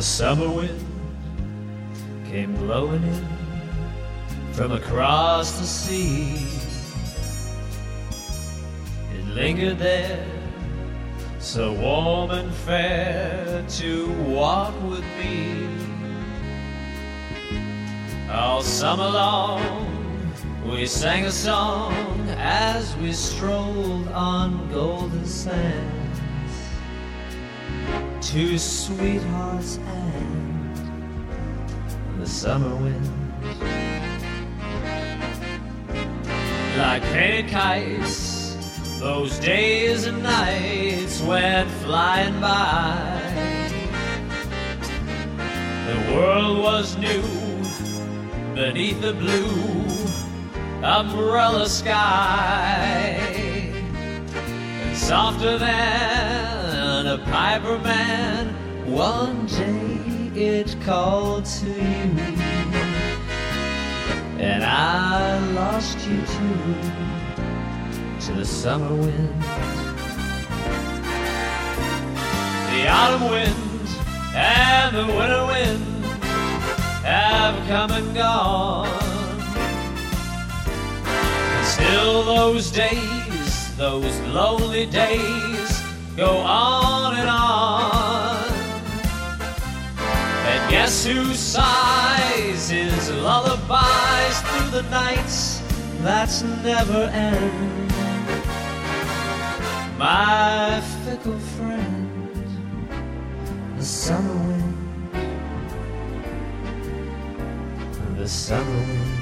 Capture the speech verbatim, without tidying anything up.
summer wind came blowing in from across the sea. It lingered there, so warm and fair, to walk with me. All summer long we sang a song as we strolled on golden sands, two sweethearts and the summer wind. Like painted kites, those days and nights went flying by. The world was new beneath the blue umbrella sky, and softer than a piper man, one day it called to you, and I lost you too, to the summer wind. The autumn wind and the winter wind have come and gone. Still those days, those lonely days, go on and on. And guess who sighs his lullabies through the nights that never end? My fickle friend, the summer wind, the summer wind.